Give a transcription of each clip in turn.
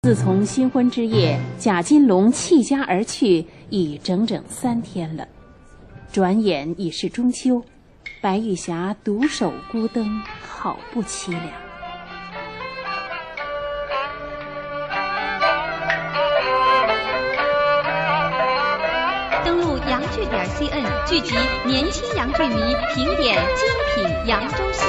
自从新婚之夜，贾金龙弃家而去，已整整3天了。转眼已是中秋，白玉霞独守孤灯，好不凄凉。 登录洋剧点 CN， 聚集年轻洋剧迷，评点精品扬州戏。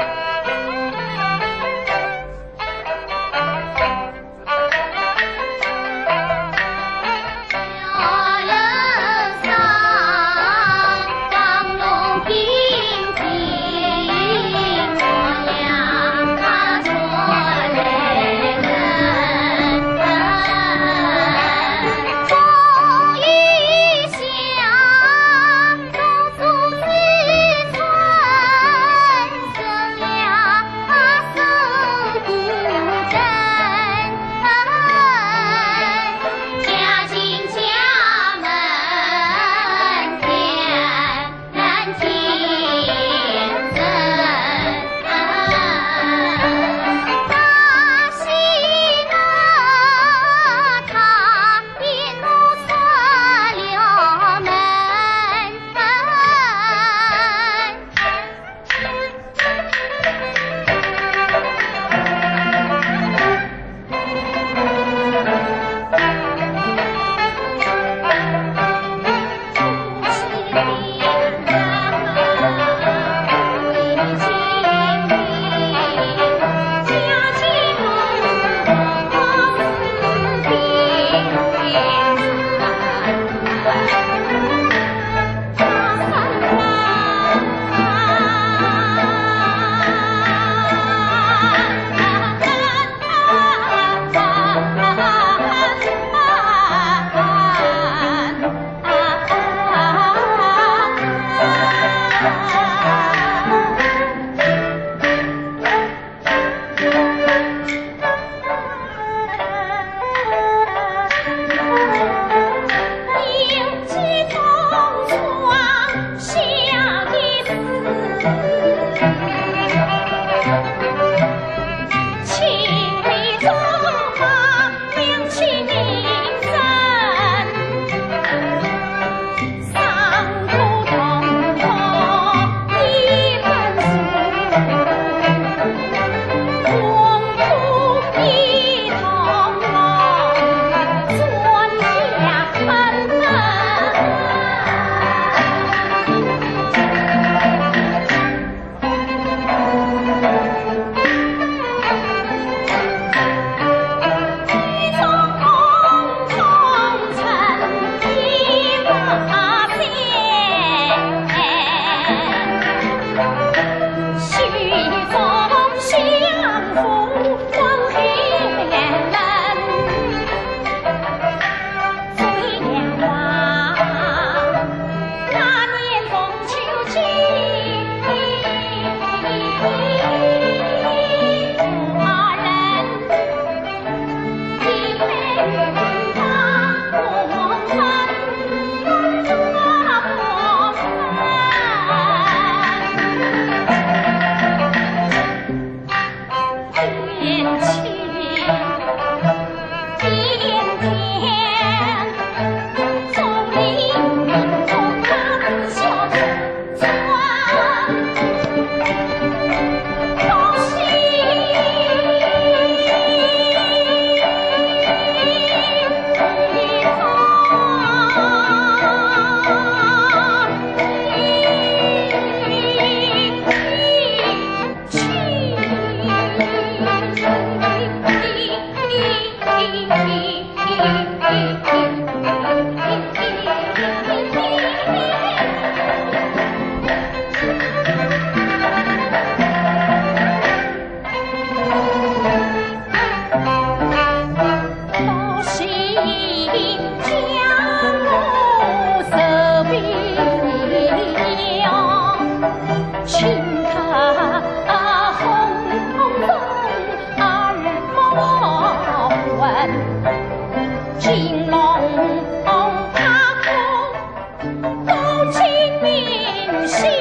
金龙踏空，高清明心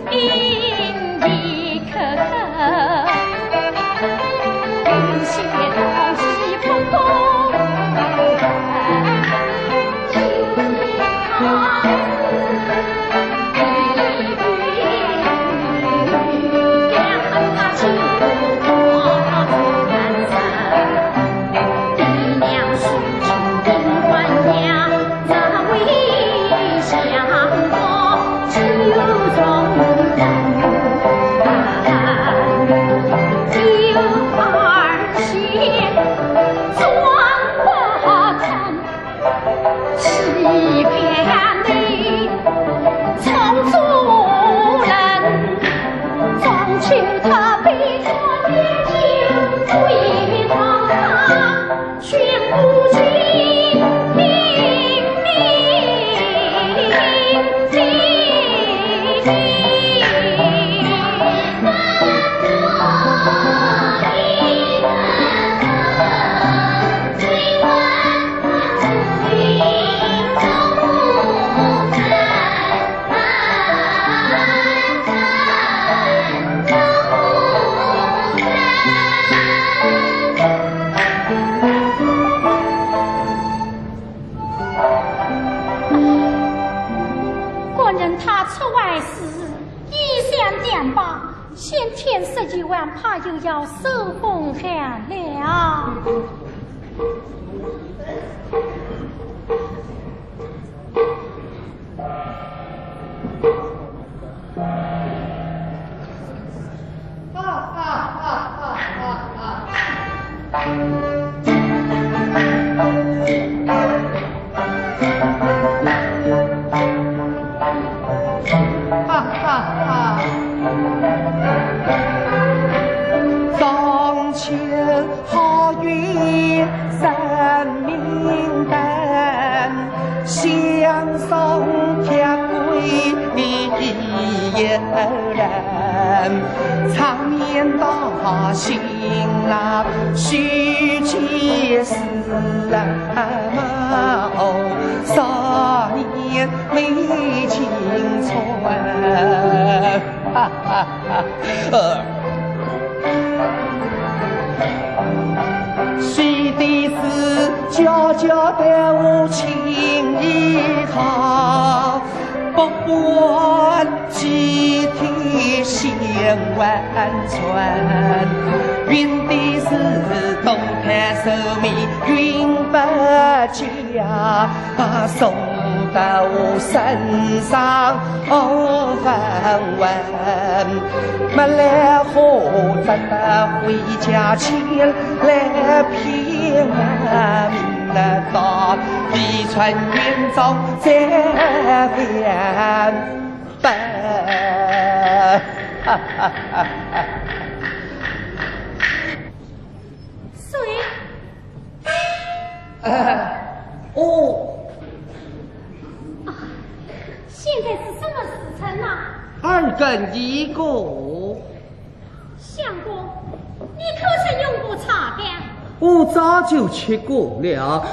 一颗颗，云斜东西风风。 怕又要受风寒了。 新郎须结丝马哦，少年美青春，哈哈哈！谁的是娇娇的无情一好，不管几天险万川，云的是东滩寿眉云不佳，送到我身上繁文，没来何值得回家前来骗我到离川远走再返本。 谁？现在是什么时辰啊 ？2更1个。 相公，你可曾用过茶的？ 我早就吃过了。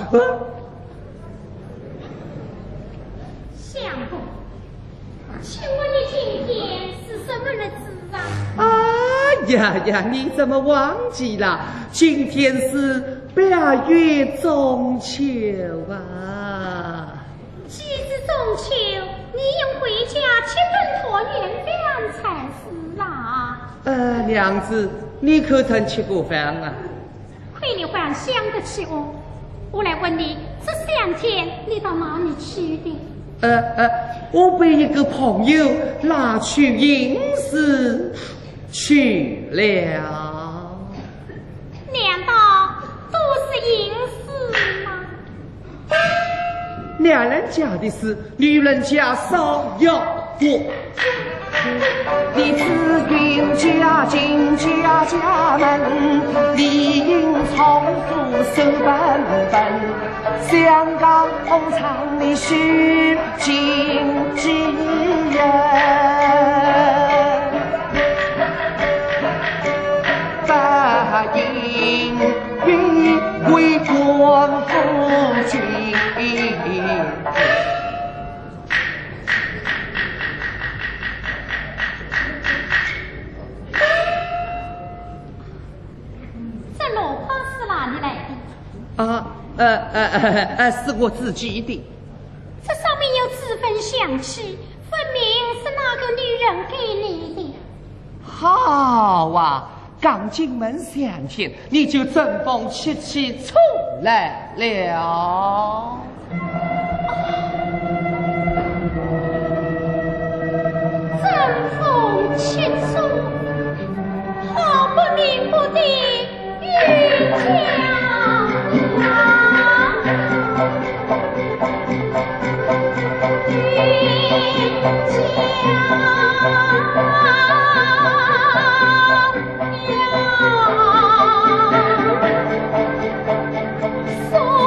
相公，请问你今天是什么日子啊？ 哎呀，你怎么忘记了？今天是8月中秋啊！ 既是中秋，你应回家吃顿团圆饭才是啊！ 娘子，你可曾吃过饭啊？ 亏你还想得起我。我来问你，这3天你到哪里去的？ 我被一个朋友拉去饮食去了。 难道都是饮食吗？ 男人家的事，女人家少要过。你自云家进家门，理应从父守本本。香港红场里须尽之人，答应与为国夫君。是我自己的。 这上面有字分详气，分明是那个女人给你的。 好啊，刚进门3天，你就争风吃气出来了。 争风吃醋，好不明不的冤家。所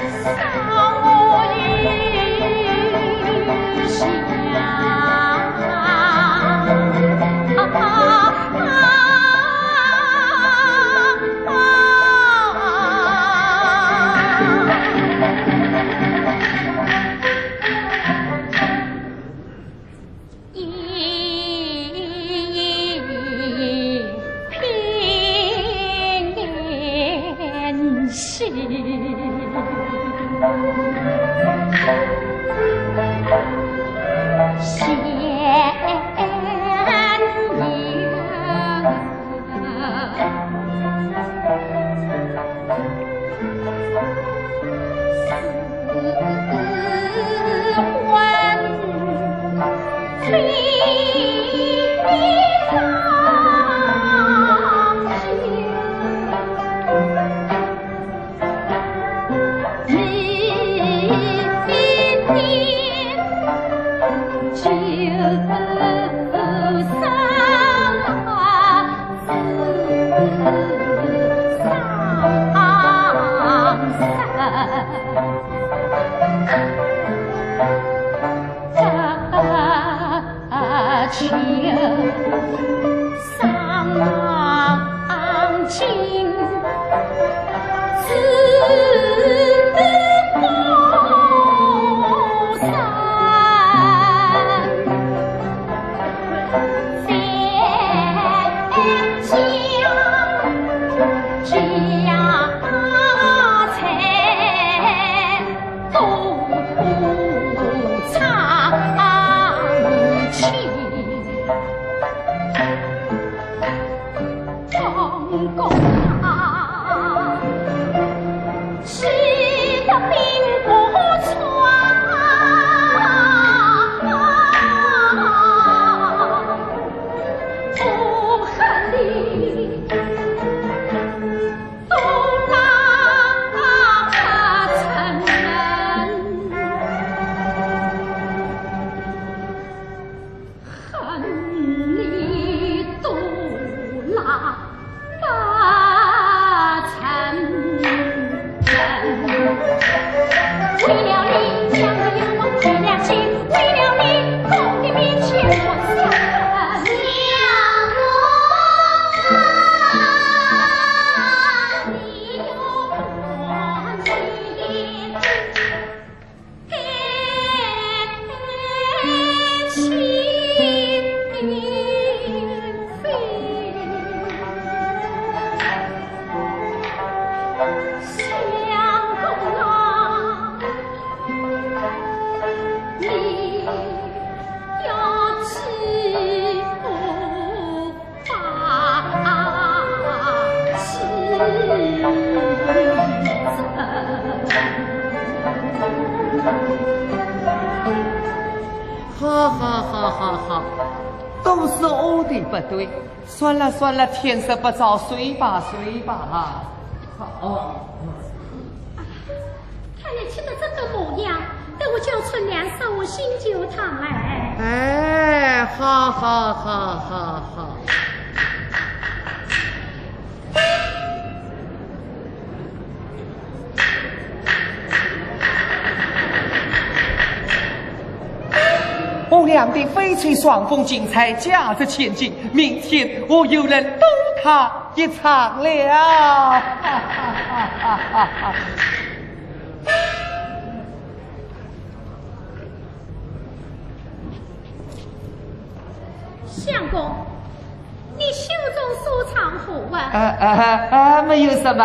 好，都是我的不对。算了，天色不早，睡吧。好。 看你吃的这个模样，等我叫春娘上我新酒堂哎。 哎，好。我俩的翡翠双凤精彩价值千金，明天我有人赌他一场了。 相公，你袖中所藏何物？ 没有什么。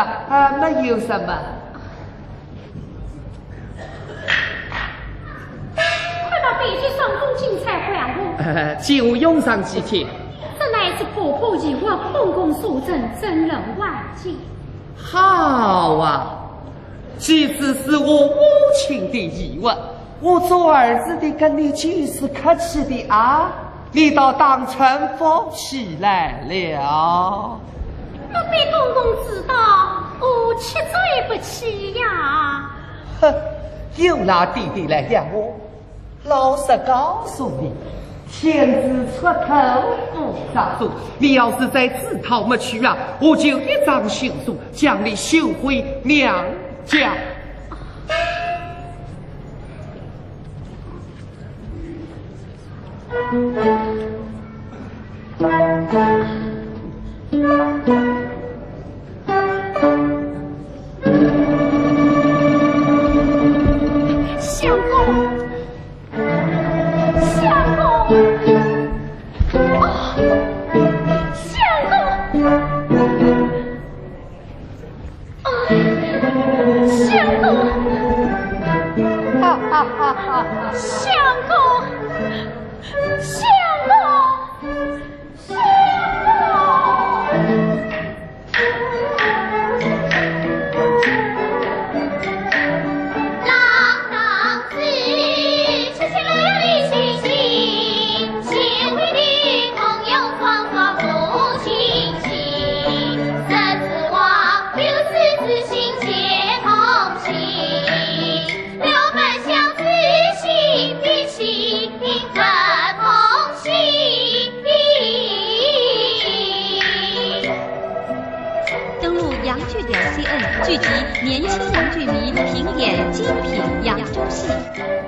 翡翠双凤精彩还我。 就用上几天。 这乃是婆婆以我公公所赠，真人万金。 好啊，这只是我母亲的遗物，我做儿子的跟你就是客气的啊，你倒当成福气来了。 我被公公知道，我七罪不起呀。 哼，又拿弟弟来养我。老实告诉你，天子出头不杀猪，你要是再自讨没趣啊，我就一张休书将你休回娘家。 相公， 哈哈哈哈！ 相公，相公，相公。 CN 聚集年轻洋剧迷评点精品扬州戏。